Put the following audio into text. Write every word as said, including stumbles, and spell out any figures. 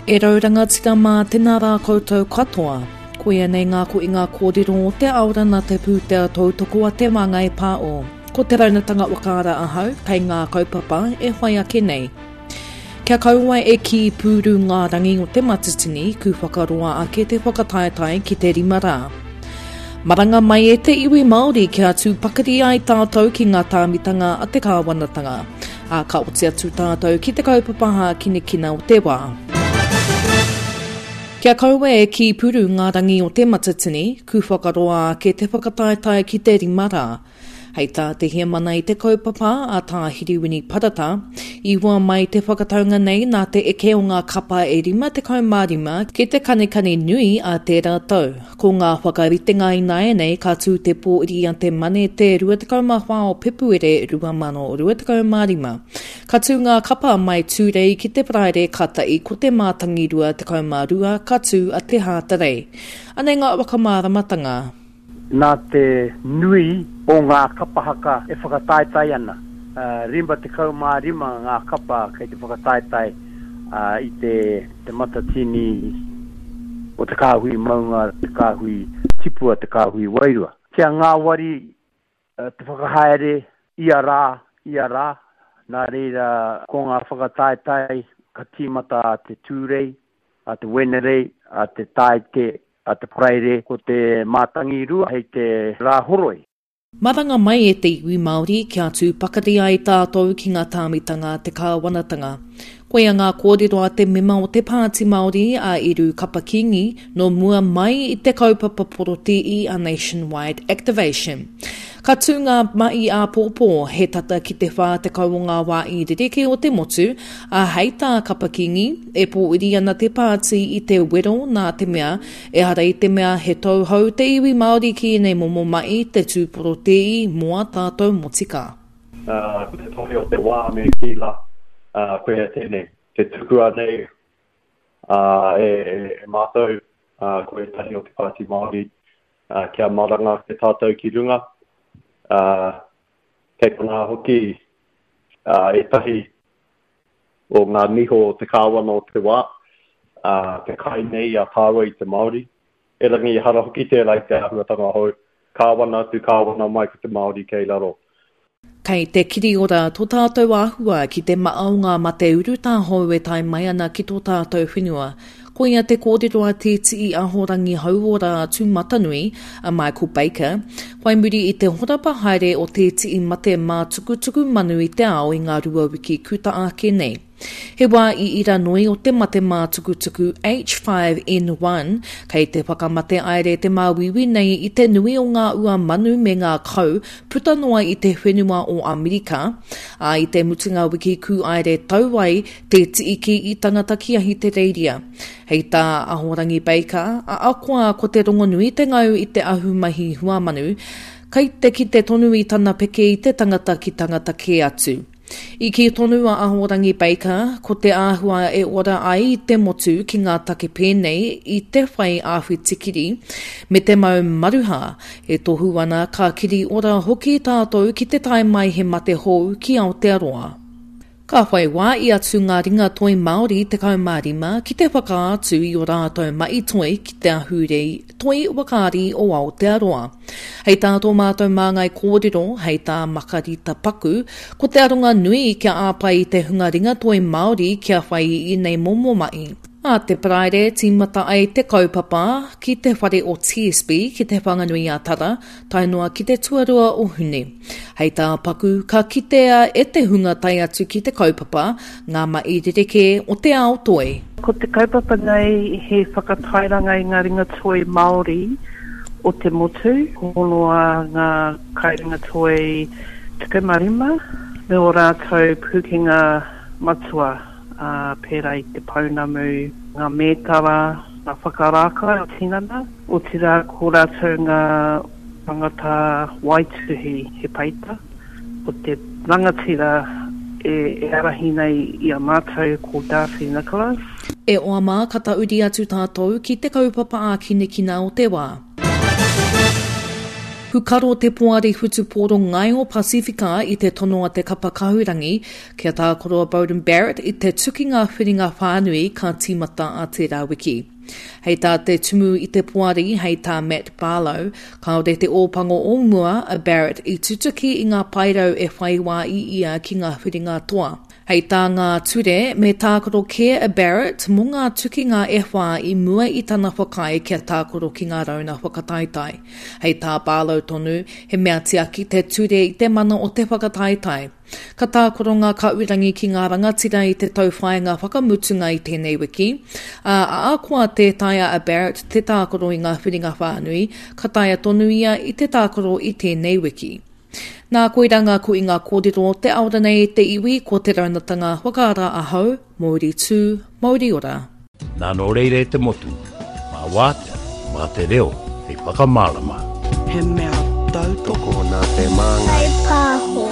E rauranga tika mā tēnā rā koutou katoa, koe nei ngā ko i ngā kōrero o te aura nā te pūtea tautoko a te wanga e pā o. Ko te raunatanga wakaara ahau, kei ngā kaupapa e whai ake nei. Kia kaua e ki pūru ngā rangi o te matutini, ku whakaroa ake te whakataetai ki te rima rā. Maranga mai e te iwi Māori kia tū pakari ai tātou ki ngā tāmitanga a te kāwanatanga. A ka oti atu tātou ki te kaupapaha kinekina o te wā. Kia kaua e ki puru ngā rangi o te matutini, ku whakaroa ake te whakataetai ki te rima rā. Hei tā te hia mana i te kaupapa a tā hiriwini parata, i wā mai te whakataunga nei nā te eke o ngā kapa e rima te kaumārima ki te kanekane nui a te rātau. Ko ngā whakaritenga i nai nei ka tū te pōiri a te mane te rua te kaumawha o pepuere rua mano o rua te kaumārima. Ka tū ngā kapa mai tūrei ki te praere katai ko te mātangi rua te kaumārua ka tū a te hātarei. Anei ngā wakamāramatanga. Nā te nui o ngā kapahaka e whakataetai ana. Uh, rimba te kaumārima ngā kapa kei te whakataetai uh, i te, te matatini o te kāhui maunga, te kāhui tipua, te kāhui wairua. Kia ngā wari uh, te whakahaere ia rā, ia rā. Nā reira ko ngā whakataetai ka tīmata a te tūrei, a te wenerei, a te taite, a te praere ko te mātangi rua hei te rāhoroi. Maranga mai e te iwi Māori kia tū pakari ai tātou ki ngā tāmitanga te kāwanatanga. Koe a ngā kōrero a te mema o te Pāti Māori a Iru Kapakingi no mua mai i te kaupapa poroti a Nationwide Activation. Ka tū ngā mai a pōpō he tata ki te whā te kau o ngā wā i rireke o te motu, a hei tā Kapakingi e pōiri ana te pāti i te wero nā te mea, e hara i te mea he tauhau te iwi Māori ki nei momo mai te tū poroti mua tātou motika. Uh, te tohi o te wā me ki la. Uh, koe tēnei, te tukua nei uh, e, e, e mātou, uh, koe tahi o te Pāti Māori, uh, kia maranga te tātou ki runga. Uh, kei kona hoki uh, e tahi o ngā miho o te kāwana o te wā, uh, te kai nei a tāua i te Māori. E rangi i hara hoki tērā i te ahuatanga hou, kāwana tu kāwana mai ko te Māori kei laro. Kei te kiri ora tō tātou āhua ki te maaunga ma te uru tā hou e tai mai ana ki tō tātou whenua. Ko ia te kōrero a te tii ahorangi hauora tū matanui a Michael Baker, whai muri i te horapa haere o te tii mate mā tukutuku manu i te ao i ngā rua wiki kuta ake nei. He wā i ira noi o te mate mā tukutuku H five N one, kei te whakamate aere te māwiwi nei i te nui o ngā ua manu me ngā kau puta noa i te whenua o Amerika, a i te mutunga wiki ku aere tauai te tiiki i tangata ki ahi te reiria. Hei tā ahorangi Baker, a akoa ko te rongonui te ngau i te ahumahi huamanu, kei te ki te tonu i tana peke i te tangata ki tangata ke atu. I ki tonu a ahorangi Baker, ko te āhua e ora ai i te motu ki ngā take pēnei i te whai āhui tikiri, me te mau maruha e tohu ana ka kiri ora hoki tātou ki te tai mai he mate hou ki Aotearoa. Ka whai wā i atu ngā ringa toi Māori te kaumārima ki te whakaatu i o rātou mai toi ki te ahurei toi wakari o Aotearoa. Hei tā tō mātou māngai kōrero, hei tā makarita paku, ko te aronga nui kia āpai i te hunga ringa toi Māori kia whai i nei momo mai. A te praere tīmata ai te kaupapa ki te whare o T S B ki te whanganui a tara, tainua ki te tuarua o hune. Hei tā paku ka kitea e te hunga tai atu ki te kaupapa, ngā mai rireke o te ao toi. Ko te kaupapa nei he whakatairanga i ngā ringa toi Māori o te motu, honoa ngā kairinga toi Tuku Marima, me o rātou pukinga matua. Uh, pēra i te paunamu, ngā mētawa, ngā whakarāka o tinana, o te rā ko rātou ngā tangata waituhi he paita, o te rangatira e, e arahi nei i a mātou ko Darcy Nicholas. E oa mā kata uri atu tātou ki te kaupapa a kinekina o te wā. Hukaro te poari hutu pōro ngai o Pasifika i te tono a te kapa kahurangi, kia tā koroa Bowden Barrett i te tuki ngā whiringa whānui ka tīmata a te rawiki. Hei tā te tumu i te poari, hei tā Matt Barlow, kaore te ōpango o mua a Barrett i tutuki i ngā pairau e whaiwā i ia ki ngā whiringa toa. Hei tā ngā ture, me tākoro kia a Barrett, mo ngā tuki ngā e whā i mua i tana whakai kia tākoro ki ngā rauna whakataitai. Hei tā Barlow tonu, he mea tiaki te ture i te mana o te whakataitai. Ka tākoro ngā kauirangi ki ngā rangatira i te tauwhainga whakamutunga i tēnei wiki. A uh, ākua te taia a Barrett te tākoro i ngā whiringa whānui, ka taia tonu ia i te tākoro i tēnei wiki. Nā koiranga ko i ngā kōrero te aura nei te iwi ko te raunatanga whakaara ahau, Māori tū, Māori ora. Nā no reire te motu, mā wātea, mā te reo, hei whakamārama. He mea tau toko nā te māngai. Hei pāho.